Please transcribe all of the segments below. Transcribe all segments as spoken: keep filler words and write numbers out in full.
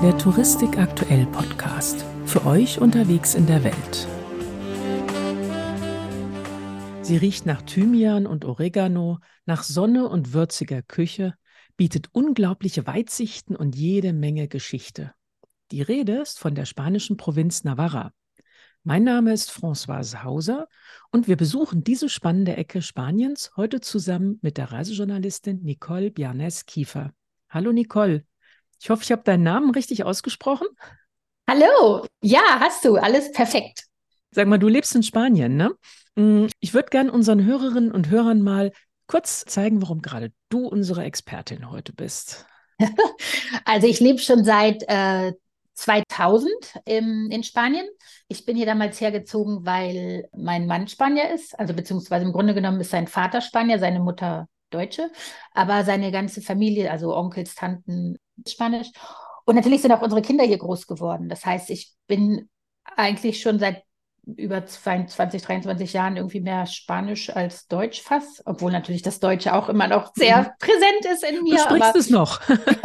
der Touristik aktuell Podcast. Für euch unterwegs in der Welt. Sie riecht nach Thymian und Oregano, nach Sonne und würziger Küche, bietet unglaubliche Weitsichten und jede Menge Geschichte. Die Rede ist von der spanischen Provinz Navarra. Mein Name ist Françoise Hauser und wir besuchen diese spannende Ecke Spaniens heute zusammen mit der Reisejournalistin Nicole Blanes-Kiefer. Hallo Nicole, ich hoffe, ich habe deinen Namen richtig ausgesprochen. Hallo, ja, hast du, alles perfekt. Sag mal, du lebst in Spanien, ne? Ich würde gerne unseren Hörerinnen und Hörern mal kurz zeigen, warum gerade du unsere Expertin heute bist. Also ich lebe schon seit äh, zweitausend im, in Spanien. Ich bin hier damals hergezogen, weil mein Mann Spanier ist, also beziehungsweise im Grunde genommen ist sein Vater Spanier, seine Mutter Deutsche, aber seine ganze Familie, also Onkels, Tanten, Spanisch. Und natürlich sind auch unsere Kinder hier groß geworden. Das heißt, ich bin eigentlich schon seit über zweiundzwanzig, dreiundzwanzig Jahren irgendwie mehr Spanisch als Deutsch fast, obwohl natürlich das Deutsche auch immer noch Mhm. sehr präsent ist in Du mir, sprichst aber es noch.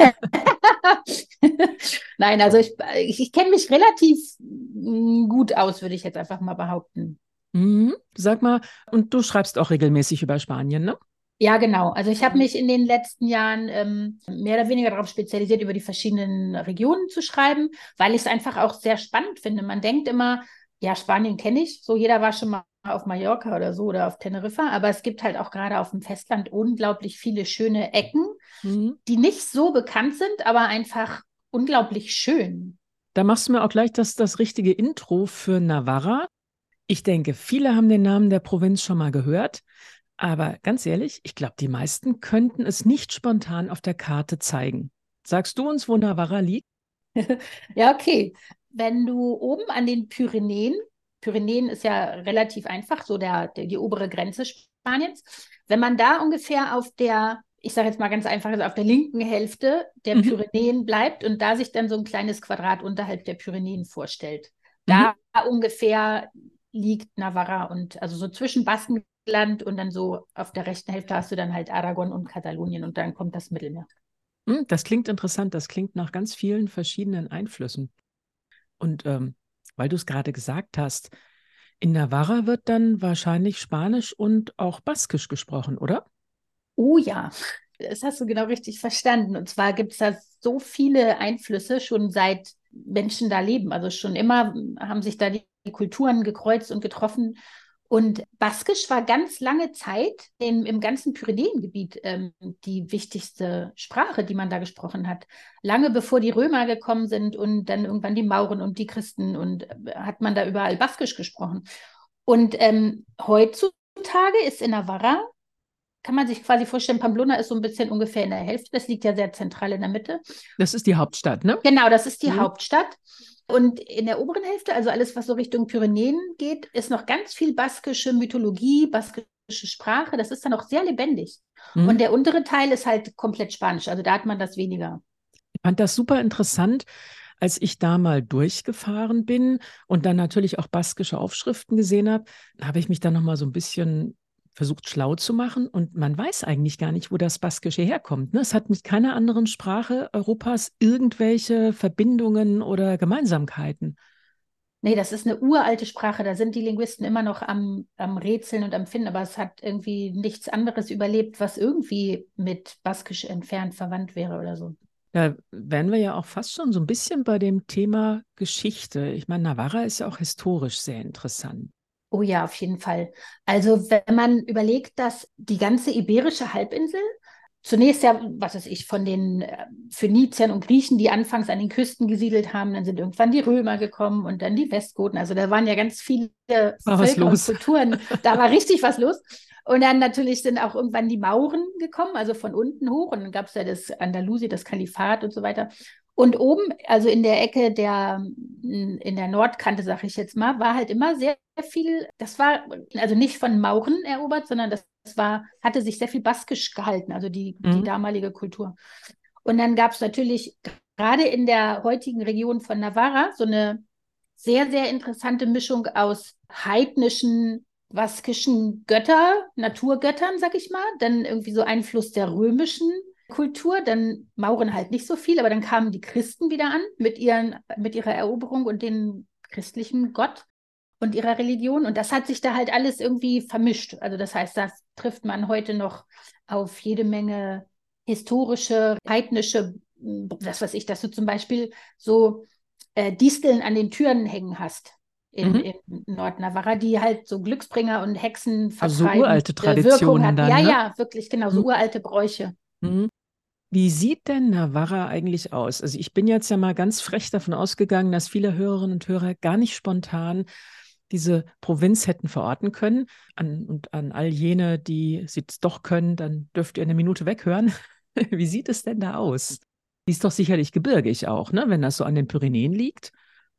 nein, also ich, ich, ich kenne mich relativ mm, gut aus, würde ich jetzt einfach mal behaupten. Mhm. Sag mal, und du schreibst auch regelmäßig über Spanien, ne? Ja, genau. Also ich habe Mhm. mich in den letzten Jahren ähm, mehr oder weniger darauf spezialisiert, über die verschiedenen Regionen zu schreiben, weil ich es einfach auch sehr spannend finde. Man denkt immer, ja, Spanien kenne ich, so jeder war schon mal auf Mallorca oder so oder auf Teneriffa, aber es gibt halt auch gerade auf dem Festland unglaublich viele schöne Ecken, Mhm. die nicht so bekannt sind, aber einfach unglaublich schön. Da machst du mir auch gleich das, das richtige Intro für Navarra. Ich denke, viele haben den Namen der Provinz schon mal gehört, aber ganz ehrlich, ich glaube, die meisten könnten es nicht spontan auf der Karte zeigen. Sagst du uns, wo Navarra liegt? Ja, okay. Wenn du oben an den Pyrenäen, Pyrenäen ist ja relativ einfach, so der, der, die obere Grenze Spaniens, wenn man da ungefähr auf der, ich sage jetzt mal ganz einfach, also auf der linken Hälfte der Mhm. Pyrenäen bleibt und da sich dann so ein kleines Quadrat unterhalb der Pyrenäen vorstellt, Mhm. da ungefähr liegt Navarra und also so zwischen Baskenland und dann so auf der rechten Hälfte hast du dann halt Aragon und Katalonien und dann kommt das Mittelmeer. Hm, das klingt interessant. Das klingt nach ganz vielen verschiedenen Einflüssen. Und ähm, weil du es gerade gesagt hast, in Navarra wird dann wahrscheinlich Spanisch und auch Baskisch gesprochen, oder? Oh ja, das hast du genau richtig verstanden. Und zwar gibt es da so viele Einflüsse schon seit Menschen da leben. Also schon immer haben sich da die Kulturen gekreuzt und getroffen. Und Baskisch war ganz lange Zeit im, im ganzen Pyrenäengebiet ähm, die wichtigste Sprache, die man da gesprochen hat. Lange bevor die Römer gekommen sind und dann irgendwann die Mauren und die Christen und äh, hat man da überall Baskisch gesprochen. Und ähm, heutzutage ist in Navarra, kann man sich quasi vorstellen, Pamplona ist so ein bisschen ungefähr in der Hälfte. Das liegt ja sehr zentral in der Mitte. Das ist die Hauptstadt, ne? Genau, das ist die Mhm. Hauptstadt. Und in der oberen Hälfte, also alles, was so Richtung Pyrenäen geht, ist noch ganz viel baskische Mythologie, baskische Sprache. Das ist dann auch sehr lebendig. Und Mhm. der untere Teil ist halt komplett Spanisch. Also da hat man das weniger. Ich fand das super interessant, als ich da mal durchgefahren bin und dann natürlich auch baskische Aufschriften gesehen habe, habe ich mich dann noch mal so ein bisschen versucht, schlau zu machen. Und man weiß eigentlich gar nicht, wo das Baskische herkommt. Ne? Es hat mit keiner anderen Sprache Europas irgendwelche Verbindungen oder Gemeinsamkeiten. Nee, das ist eine uralte Sprache. Da sind die Linguisten immer noch am, am Rätseln und am Finden, aber es hat irgendwie nichts anderes überlebt, was irgendwie mit Baskisch entfernt verwandt wäre oder so. Da wären wir ja auch fast schon so ein bisschen bei dem Thema Geschichte. Ich meine, Navarra ist ja auch historisch sehr interessant. Oh ja, auf jeden Fall. Also wenn man überlegt, dass die ganze iberische Halbinsel zunächst ja, was weiß ich, von den äh, Phöniziern und Griechen, die anfangs an den Küsten gesiedelt haben, dann sind irgendwann die Römer gekommen und dann die Westgoten. Also da waren ja ganz viele War was Völker und los? Kulturen. Da war richtig was los. Und dann natürlich sind auch irgendwann die Mauren gekommen, also von unten hoch. Und dann gab es ja das Andalusien, das Kalifat und so weiter. Und oben, also in der Ecke der, in der Nordkante, sag ich jetzt mal, war halt immer sehr viel, das war also nicht von Mauren erobert, sondern das war, hatte sich sehr viel baskisch gehalten, also die, die Mhm. damalige Kultur. Und dann gab es natürlich gerade in der heutigen Region von Navarra so eine sehr, sehr interessante Mischung aus heidnischen, baskischen Götter, Naturgöttern, sag ich mal, dann irgendwie so Einfluss der römischen Kultur, dann Mauren halt nicht so viel, aber dann kamen die Christen wieder an mit ihren, mit ihrer Eroberung und den christlichen Gott und ihrer Religion. Und das hat sich da halt alles irgendwie vermischt. Also das heißt, das trifft man heute noch auf jede Menge historische, heidnische, das weiß ich, dass du zum Beispiel so äh, Disteln an den Türen hängen hast in, Mhm. in Nordnavarra, die halt so Glücksbringer und Hexen Also so vertreibende uralte Wirkung Traditionen hatten. dann, Ja, ne? ja, wirklich, genau, so Mhm. uralte Bräuche. Mhm. Wie sieht denn Navarra eigentlich aus? Also ich bin jetzt ja mal ganz frech davon ausgegangen, dass viele Hörerinnen und Hörer gar nicht spontan diese Provinz hätten verorten können. An, und an all jene, die sie es doch können, dann dürft ihr eine Minute weghören. Wie sieht es denn da aus? Die ist doch sicherlich gebirgig auch, ne? Wenn das so an den Pyrenäen liegt.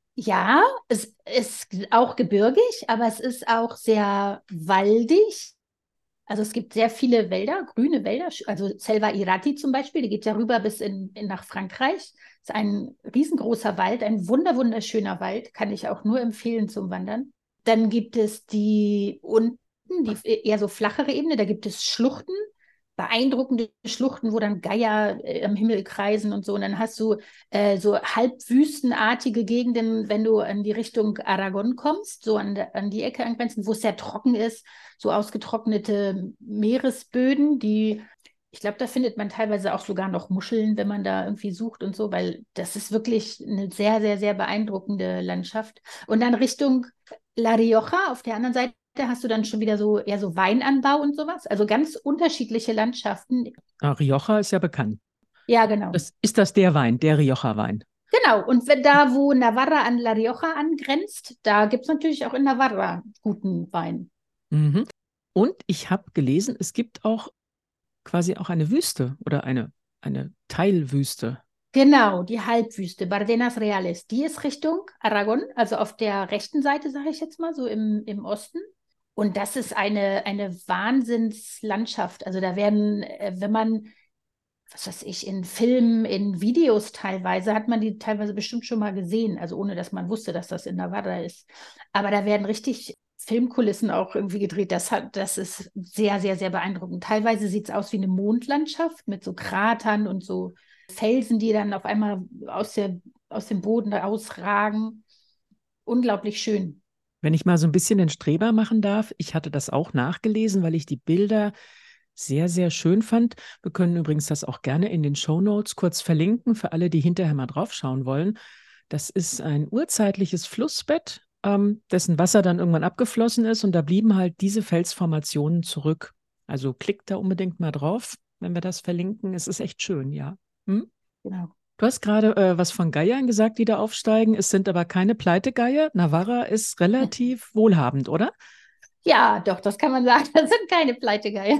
Ja, es ist auch gebirgig, aber es ist auch sehr waldig. Also es gibt sehr viele Wälder, grüne Wälder, also Selva Irati zum Beispiel, die geht ja rüber bis in, in nach Frankreich. Das ist ein riesengroßer Wald, ein wunder wunderschöner Wald, kann ich auch nur empfehlen zum Wandern. Dann gibt es die unten, die eher so flachere Ebene, da gibt es Schluchten, beeindruckende Schluchten, wo dann Geier äh, am Himmel kreisen und so. Und dann hast du äh, so halbwüstenartige Gegenden, wenn du in die Richtung Aragon kommst, so an, der, an die Ecke angrenzend, wo es sehr trocken ist, so ausgetrocknete Meeresböden, die, ich glaube, da findet man teilweise auch sogar noch Muscheln, wenn man da irgendwie sucht und so, weil das ist wirklich eine sehr, sehr, sehr beeindruckende Landschaft. Und dann Richtung La Rioja auf der anderen Seite hast du dann schon wieder so eher so Weinanbau und sowas. Also ganz unterschiedliche Landschaften. Ah, Rioja ist ja bekannt. Ja, genau. Das, ist das der Wein, der Rioja-Wein? Genau. Und wenn da, wo Navarra an La Rioja angrenzt, da gibt es natürlich auch in Navarra guten Wein. Mhm. Und ich habe gelesen, es gibt auch quasi auch eine Wüste oder eine, eine Teilwüste. Genau, die Halbwüste, Bardenas Reales, die ist Richtung Aragon, also auf der rechten Seite, sage ich jetzt mal, so im, im Osten. Und das ist eine, eine Wahnsinnslandschaft. Also da werden, äh, wenn man, was weiß ich, in Filmen, in Videos teilweise, hat man die teilweise bestimmt schon mal gesehen, also ohne dass man wusste, dass das in Navarra ist. Aber da werden richtig Filmkulissen auch irgendwie gedreht. Das hat, das ist sehr, sehr, sehr beeindruckend. Teilweise sieht es aus wie eine Mondlandschaft mit so Kratern und so Felsen, die dann auf einmal aus, der, aus dem Boden ausragen. Unglaublich schön. Wenn ich mal so ein bisschen den Streber machen darf, ich hatte das auch nachgelesen, weil ich die Bilder sehr, sehr schön fand. Wir können übrigens das auch gerne in den Shownotes kurz verlinken für alle, die hinterher mal draufschauen wollen. Das ist ein urzeitliches Flussbett, ähm, dessen Wasser dann irgendwann abgeflossen ist und da blieben halt diese Felsformationen zurück. Also klickt da unbedingt mal drauf, wenn wir das verlinken. Es ist echt schön, ja. Hm? Genau. Du hast gerade äh, was von Geiern gesagt, die da aufsteigen. Es sind aber keine Pleitegeier. Navarra ist relativ wohlhabend, oder? Ja, doch, das kann man sagen. Das sind keine Pleitegeier.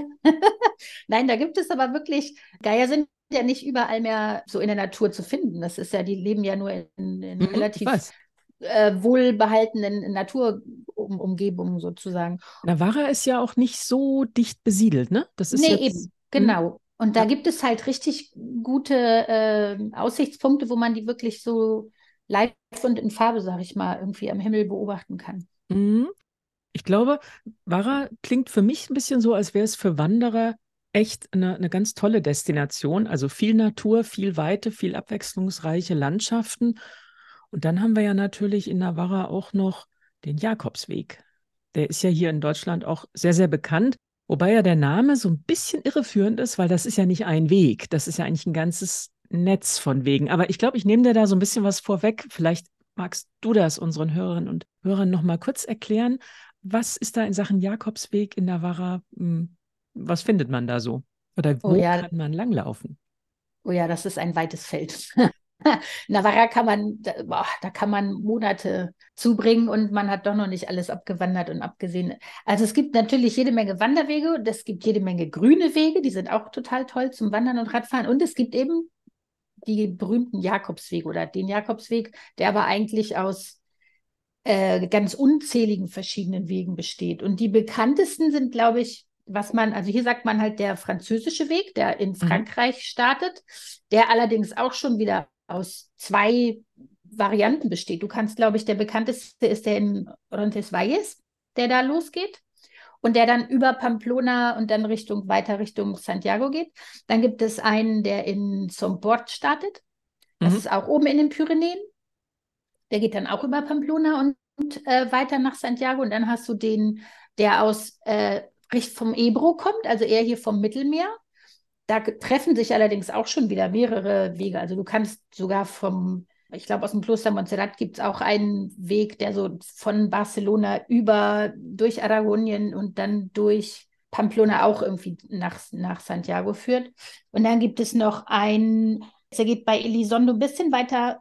Nein, da gibt es aber wirklich, Geier sind ja nicht überall mehr so in der Natur zu finden. Das ist ja, die leben ja nur in, in Mhm, ich relativ weiß. äh, wohlbehaltenen Naturumgebungen sozusagen. Navarra ist ja auch nicht so dicht besiedelt, ne? Das ist Nee, jetzt. eben, Hm, genau. Und da ja. gibt es halt richtig gute äh, Aussichtspunkte, wo man die wirklich so live und in Farbe, sag ich mal, irgendwie am Himmel beobachten kann. Mhm. Ich glaube, Vara klingt für mich ein bisschen so, als wäre es für Wanderer echt eine, eine ganz tolle Destination. Also viel Natur, viel Weite, viel abwechslungsreiche Landschaften. Und dann haben wir ja natürlich in Navarra auch noch den Jakobsweg. Der ist ja hier in Deutschland auch sehr, sehr bekannt. Wobei ja der Name so ein bisschen irreführend ist, weil das ist ja nicht ein Weg. Das ist ja eigentlich ein ganzes Netz von Wegen. Aber ich glaube, ich nehme dir da so ein bisschen was vorweg. Vielleicht magst du das unseren Hörerinnen und Hörern noch mal kurz erklären. Was ist da in Sachen Jakobsweg in Navarra? hm, Was findet man da so? Oder Oh wo ja, kann man langlaufen? oh ja, das ist ein weites Feld. Navarra kann man, da, boah, da kann man Monate zubringen und man hat doch noch nicht alles abgewandert und abgesehen. Also es gibt natürlich jede Menge Wanderwege und es gibt jede Menge grüne Wege, die sind auch total toll zum Wandern und Radfahren. Und es gibt eben die berühmten Jakobswege oder den Jakobsweg, der aber eigentlich aus äh, ganz unzähligen verschiedenen Wegen besteht. Und die bekanntesten sind, glaube ich, was man, also hier sagt man halt der französische Weg, der in Mhm. Frankreich startet, der allerdings auch schon wieder aus zwei Varianten besteht. Du kannst, glaube ich, der bekannteste ist der in Roncesvalles, der da losgeht. und der dann über Pamplona und dann Richtung, weiter Richtung Santiago geht. Dann gibt es einen, der in Somport startet. Das Mhm. ist auch oben in den Pyrenäen. Der geht dann auch über Pamplona und, und äh, weiter nach Santiago. Und dann hast du den, der aus äh, vom Ebro kommt, also eher hier vom Mittelmeer. Da treffen sich allerdings auch schon wieder mehrere Wege. Also du kannst sogar vom, ich glaube, aus dem Kloster Montserrat gibt es auch einen Weg, der so von Barcelona über, durch Aragonien und dann durch Pamplona auch irgendwie nach, nach Santiago führt. Und dann gibt es noch einen, der geht bei Elizondo ein bisschen weiter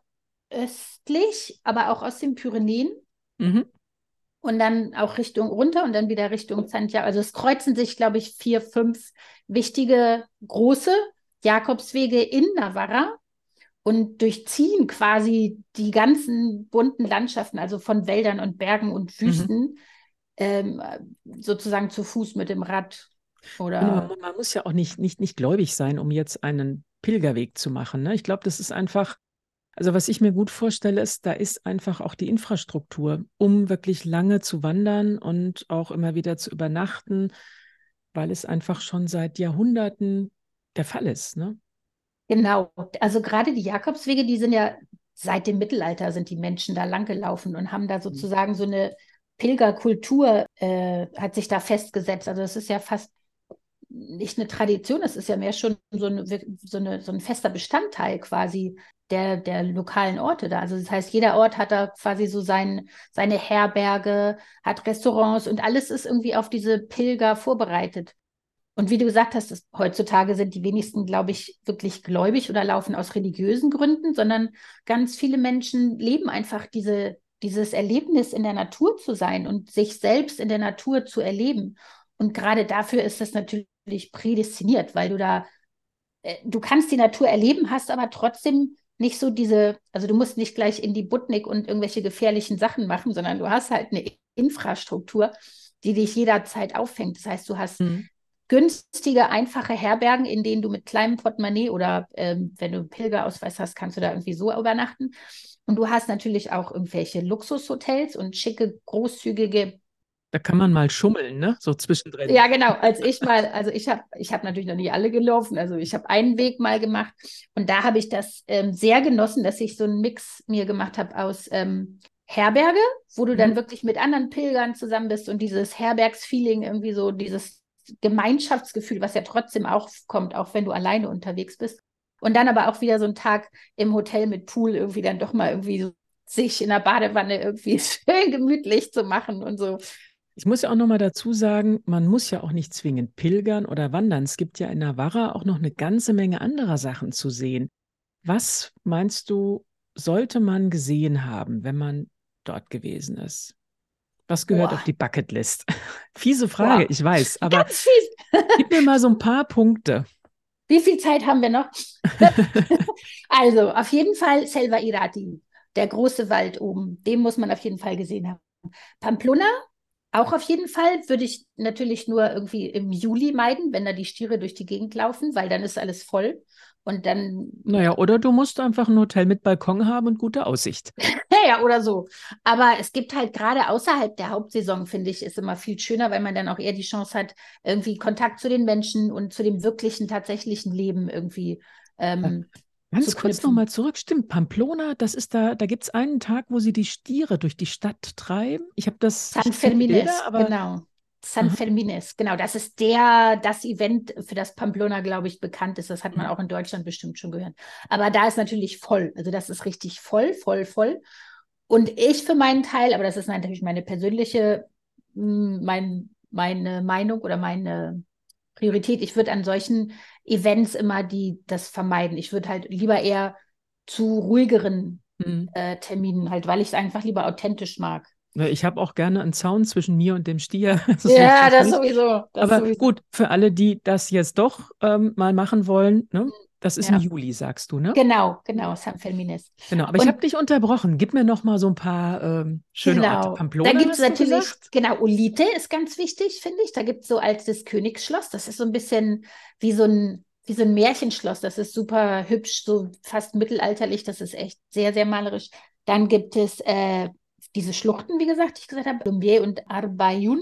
östlich, aber auch aus den Pyrenäen. Mhm. Und dann auch Richtung runter und dann wieder Richtung Santiago. Also es kreuzen sich, glaube ich, vier, fünf wichtige große Jakobswege in Navarra und durchziehen quasi die ganzen bunten Landschaften, also von Wäldern und Bergen und Mhm. Wüsten, ähm, sozusagen zu Fuß mit dem Rad Und man, oder. man muss ja auch nicht, nicht, nicht gläubig sein, um jetzt einen Pilgerweg zu machen. Ne? Ich glaube, das ist einfach, also was ich mir gut vorstelle, ist, da ist einfach auch die Infrastruktur, um wirklich lange zu wandern und auch immer wieder zu übernachten, weil es einfach schon seit Jahrhunderten der Fall ist. Ne? Genau, also gerade die Jakobswege, die sind ja seit dem Mittelalter sind die Menschen da lang gelaufen und haben da Mhm. sozusagen so eine Pilgerkultur, äh, hat sich da festgesetzt. Also es ist ja fast nicht eine Tradition, es ist ja mehr schon so, eine, so, eine, so ein fester Bestandteil quasi der, der lokalen Orte da. Also das heißt, jeder Ort hat da quasi so sein, seine Herberge, hat Restaurants und alles ist irgendwie auf diese Pilger vorbereitet. Und wie du gesagt hast, das, heutzutage sind die wenigsten, glaube ich, wirklich gläubig oder laufen aus religiösen Gründen, sondern ganz viele Menschen leben einfach diese, dieses Erlebnis in der Natur zu sein und sich selbst in der Natur zu erleben. Und gerade dafür ist das natürlich prädestiniert, weil du da, äh, du kannst die Natur erleben, hast aber trotzdem nicht so diese, also du musst nicht gleich in die Butnik und irgendwelche gefährlichen Sachen machen, sondern du hast halt eine Infrastruktur, die dich jederzeit auffängt. Das heißt, du hast Mhm. günstige, einfache Herbergen, in denen du mit kleinem Portemonnaie oder ähm, wenn du einen Pilgerausweis hast, kannst du da irgendwie so übernachten. Und du hast natürlich auch irgendwelche Luxushotels und schicke, großzügige. Da kann man mal schummeln, ne? So zwischendrin. Ja, genau. Als ich mal, also ich habe ich hab natürlich noch nie alle gelaufen. Also ich habe einen Weg mal gemacht und da habe ich das ähm, sehr genossen, dass ich so einen Mix mir gemacht habe aus ähm, Herberge, wo du dann Mhm. wirklich mit anderen Pilgern zusammen bist und dieses Herbergsfeeling, irgendwie so dieses Gemeinschaftsgefühl, was ja trotzdem auch kommt, auch wenn du alleine unterwegs bist. Und dann aber auch wieder so ein Tag im Hotel mit Pool, irgendwie dann doch mal irgendwie so sich in der Badewanne irgendwie schön gemütlich zu machen und so. Ich muss ja auch noch mal dazu sagen, man muss ja auch nicht zwingend pilgern oder wandern. Es gibt ja in Navarra auch noch eine ganze Menge anderer Sachen zu sehen. Was meinst du, sollte man gesehen haben, wenn man dort gewesen ist? Was gehört auf Boah, die Bucketlist? Fiese Frage, boah, ich weiß, aber ganz fies. gib mir mal so ein paar Punkte. Wie viel Zeit haben wir noch? Also, auf jeden Fall Selva Irati, der große Wald oben. Den muss man auf jeden Fall gesehen haben. Pamplona, auch auf jeden Fall, würde ich natürlich nur irgendwie im Juli meiden, wenn da die Stiere durch die Gegend laufen, weil dann ist alles voll. Und dann, Naja, oder du musst einfach ein Hotel mit Balkon haben und gute Aussicht. naja, oder so. Aber es gibt halt gerade außerhalb der Hauptsaison, finde ich, ist immer viel schöner, weil man dann auch eher die Chance hat, irgendwie Kontakt zu den Menschen und zu dem wirklichen, tatsächlichen Leben irgendwie Äh, ähm, zu Ganz kurz knüpfen. nochmal zurück. Stimmt, Pamplona, das ist da, da gibt es einen Tag, wo sie die Stiere durch die Stadt treiben. Ich habe das, San ich kenne die Bilder, Fermines, aber genau. San aha, Fermines, genau. Das ist der, das Event, für das Pamplona, glaube ich, bekannt ist. Das hat man mhm. auch in Deutschland bestimmt schon gehört. Aber da ist natürlich voll. Also das ist richtig voll, voll, voll. Und ich für meinen Teil, aber das ist natürlich meine persönliche, mm, mein, meine Meinung oder meine Priorität. Ich würde an solchen Events immer die, das vermeiden. Ich würde halt lieber eher zu ruhigeren Mhm. äh, Terminen halt, weil ich es einfach lieber authentisch mag. Ja, ich habe auch gerne einen Zaun zwischen mir und dem Stier, so ist Ja, das das nicht. sowieso, das Aber sowieso. gut, für alle, die das jetzt doch ähm, mal machen wollen, ne? Das ist im Ja, Juli, sagst du, ne? genau, genau, San Fermines. Genau, aber ich habe Und dich unterbrochen. Gib mir noch mal so ein paar ähm, schöne Orte. genau, da Pamplona gibt es hast du natürlich, gesagt? genau, Olite ist ganz wichtig, finde ich. Da gibt es so altes Königsschloss. Das ist so ein bisschen wie so ein, wie so ein Märchenschloss. Das ist super hübsch, so fast mittelalterlich. Das ist echt sehr, sehr malerisch. Dann gibt es äh, diese Schluchten, wie gesagt, die ich gesagt habe, Lumbier und Arbayun.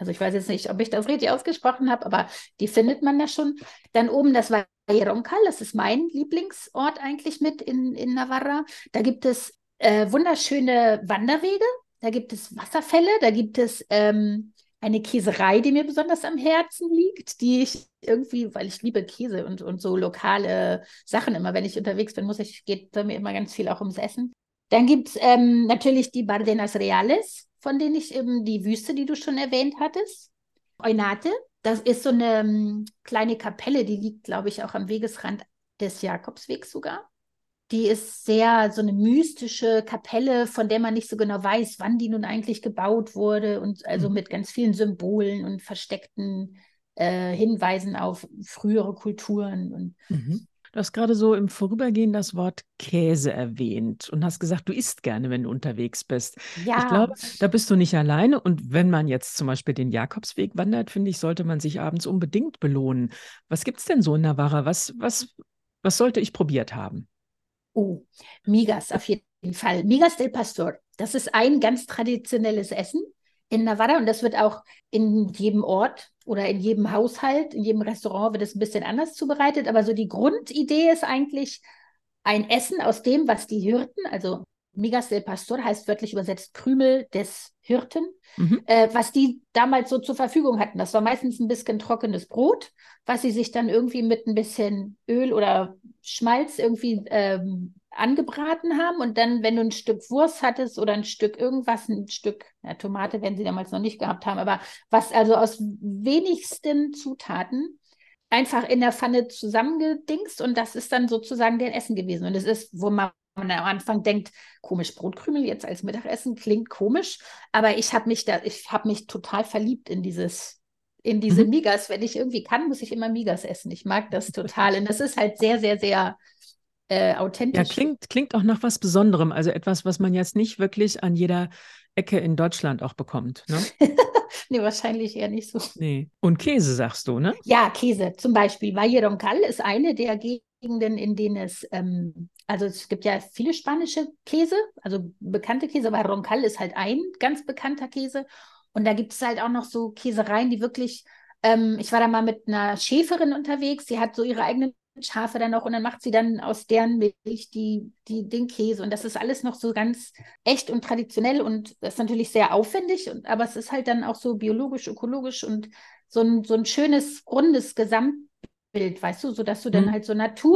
Also ich weiß jetzt nicht, ob ich das richtig ausgesprochen habe, aber die findet man da schon. Dann oben das Valle Roncal, das ist mein Lieblingsort eigentlich mit in, in Navarra. Da gibt es äh, wunderschöne Wanderwege, da gibt es Wasserfälle, da gibt es ähm, eine Käserei, die mir besonders am Herzen liegt, die ich irgendwie, weil ich liebe Käse und, und so lokale Sachen immer, wenn ich unterwegs bin, muss ich, geht bei mir immer ganz viel auch ums Essen. Dann gibt es ähm, natürlich die Bardenas Reales, von denen ich eben die Wüste, die du schon erwähnt hattest. Oinate, das ist so eine um, kleine Kapelle, die liegt, glaube ich, auch am Wegesrand des Jakobswegs sogar. Die ist sehr so eine mystische Kapelle, von der man nicht so genau weiß, wann die nun eigentlich gebaut wurde und also Mhm. mit ganz vielen Symbolen und versteckten äh, Hinweisen auf frühere Kulturen. Und Mhm. Du hast gerade so im Vorübergehen das Wort Käse erwähnt und hast gesagt, du isst gerne, wenn du unterwegs bist. Ich glaube, ja, da bist du nicht alleine. Und wenn man jetzt zum Beispiel den Jakobsweg wandert, finde ich, sollte man sich abends unbedingt belohnen. Was gibt es denn so in Navarra? Was, was, was sollte ich probiert haben? oh, Migas auf jeden Fall. Migas del Pastor. Das ist ein ganz traditionelles Essen in Navarra und das wird auch in jedem Ort oder in jedem Haushalt, in jedem Restaurant wird es ein bisschen anders zubereitet. Aber so die Grundidee ist eigentlich ein Essen aus dem, was die Hirten, also Migas del Pastor heißt wörtlich übersetzt Krümel des Hirten, Mhm. äh, was die damals so zur Verfügung hatten. Das war meistens ein bisschen trockenes Brot, was sie sich dann irgendwie mit ein bisschen Öl oder Schmalz irgendwie ähm, angebraten haben. Und dann, wenn du ein Stück Wurst hattest oder ein Stück irgendwas, ein Stück ja, Tomate, werden sie damals noch nicht gehabt haben, aber was also aus wenigsten Zutaten einfach in der Pfanne zusammengedingst und das ist dann sozusagen der Essen gewesen. Und es ist, wo man am Anfang denkt, komisch, Brotkrümel jetzt als Mittagessen klingt komisch, aber ich habe mich da, ich habe mich total verliebt in dieses, in diese Mhm. Migas. Wenn ich irgendwie kann, muss ich immer Migas essen. Ich mag das total. Und das ist halt sehr, sehr, sehr äh, Ja, authentisch. klingt, klingt auch nach was Besonderem. Also etwas, was man jetzt nicht wirklich an jeder Ecke in Deutschland auch bekommt, ne? Nee, wahrscheinlich eher nicht so. Nee. Und Käse, sagst du, ne? Ja, Käse zum Beispiel. Valle Roncal ist eine der Gegenden, in denen es, ähm, also es gibt ja viele spanische Käse, also bekannte Käse, aber Roncal ist halt ein ganz bekannter Käse. Und da gibt es halt auch noch so Käsereien, die wirklich, ähm, ich war da mal mit einer Schäferin unterwegs, die hat so ihre eigenen Schafe dann noch und dann macht sie dann aus deren Milch die, die, den Käse. Und das ist alles noch so ganz echt und traditionell und das ist natürlich sehr aufwendig, und, aber es ist halt dann auch so biologisch, ökologisch und so ein, so ein schönes, rundes Gesamtbild, weißt du, sodass du dann Hm. halt so Natur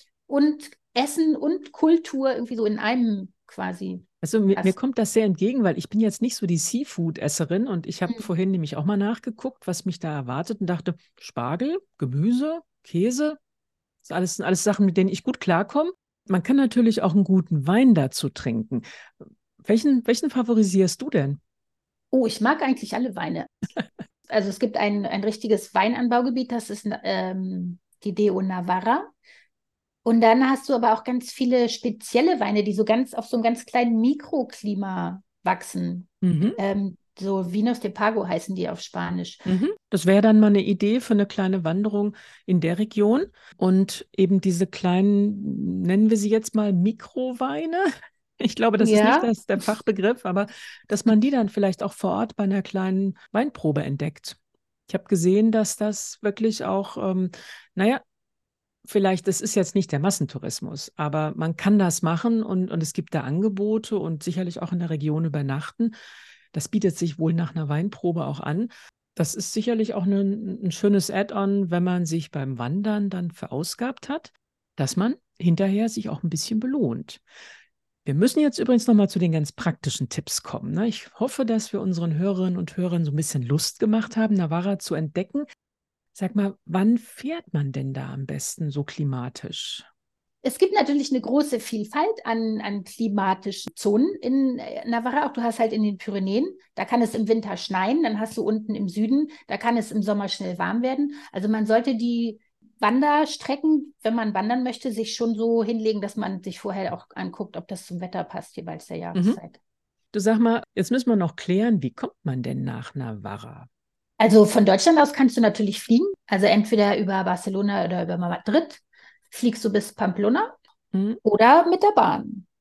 und Essen und Kultur irgendwie so in einem quasi Also mir, mir hast. kommt das sehr entgegen, weil ich bin jetzt nicht so die Seafood-Esserin und ich habe Mhm. vorhin nämlich auch mal nachgeguckt, was mich da erwartet und dachte, Spargel, Gemüse, Käse, das sind alles, sind alles Sachen, mit denen ich gut klarkomme. Man kann natürlich auch einen guten Wein dazu trinken. Welchen, welchen favorisierst du denn? Oh, ich mag eigentlich alle Weine. Also es gibt ein, ein richtiges Weinanbaugebiet, das ist ähm, die Deo Navarra. Und dann hast du aber auch ganz viele spezielle Weine, die so ganz auf so einem ganz kleinen Mikroklima wachsen. Mhm. Ähm, so Vinos de Pago heißen die auf Spanisch. Mhm. Das wäre dann mal eine Idee für eine kleine Wanderung in der Region und eben diese kleinen, nennen wir sie jetzt mal Mikroweine. Ich glaube, das ist nicht Ja, das, der Fachbegriff, aber dass man die dann vielleicht auch vor Ort bei einer kleinen Weinprobe entdeckt. Ich habe gesehen, dass das wirklich auch, ähm, naja, vielleicht, das ist jetzt nicht der Massentourismus, aber man kann das machen und, und es gibt da Angebote und sicherlich auch in der Region übernachten. Das bietet sich wohl nach einer Weinprobe auch an. Das ist sicherlich auch eine, ein schönes Add-on, wenn man sich beim Wandern dann verausgabt hat, dass man hinterher sich auch ein bisschen belohnt. Wir müssen jetzt übrigens noch mal zu den ganz praktischen Tipps kommen. Ne? Ich hoffe, dass wir unseren Hörerinnen und Hörern so ein bisschen Lust gemacht haben, Navarra zu entdecken. Sag mal, wann fährt man denn da am besten so klimatisch? es gibt natürlich eine große Vielfalt an, an klimatischen Zonen in äh, Navarra. Auch du hast halt in den Pyrenäen, da kann es im Winter schneien, dann hast du unten im Süden, da kann es im Sommer schnell warm werden. Also man sollte die Wanderstrecken, wenn man wandern möchte, sich schon so hinlegen, dass man sich vorher auch anguckt, ob das zum Wetter passt, jeweils der Mhm. Jahreszeit. Du sag mal, jetzt müssen wir noch klären, wie kommt man denn nach Navarra? Also von Deutschland aus kannst du natürlich fliegen, also entweder über Barcelona oder über Madrid fliegst du bis Pamplona Hm? oder mit der Bahn.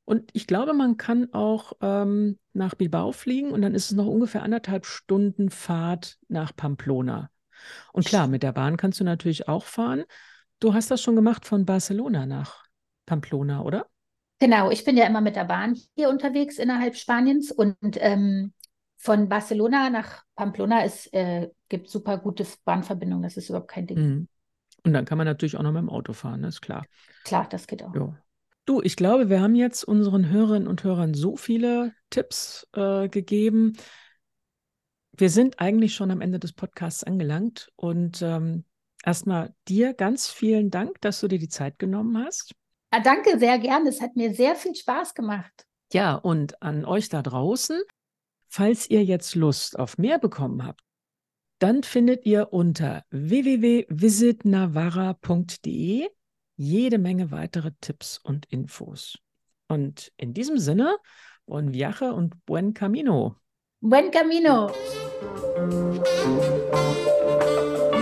Und ich glaube, man kann auch ähm, nach Bilbao fliegen und dann ist es noch ungefähr anderthalb Stunden Fahrt nach Pamplona. Und klar, mit der Bahn kannst du natürlich auch fahren. Du hast das schon gemacht von Barcelona nach Pamplona, oder? Genau, ich bin ja immer mit der Bahn hier unterwegs innerhalb Spaniens und ähm, von Barcelona nach Pamplona ist, äh, gibt super gute Bahnverbindungen, das ist überhaupt kein Ding. Mhm. Und dann kann man natürlich auch noch mit dem Auto fahren, ist klar. Klar, das geht auch. Jo. Du, ich glaube, wir haben jetzt unseren Hörerinnen und Hörern so viele Tipps äh, gegeben. Wir sind eigentlich schon am Ende des Podcasts angelangt und ähm, erstmal dir ganz vielen Dank, dass du dir die Zeit genommen hast. Ah, danke, sehr gerne. Es hat mir sehr viel Spaß gemacht. Ja, und an euch da draußen, falls ihr jetzt Lust auf mehr bekommen habt, dann findet ihr unter w w w punkt visit navarra punkt de jede Menge weitere Tipps und Infos. Und in diesem Sinne, buen viaje und buen camino. Buen camino.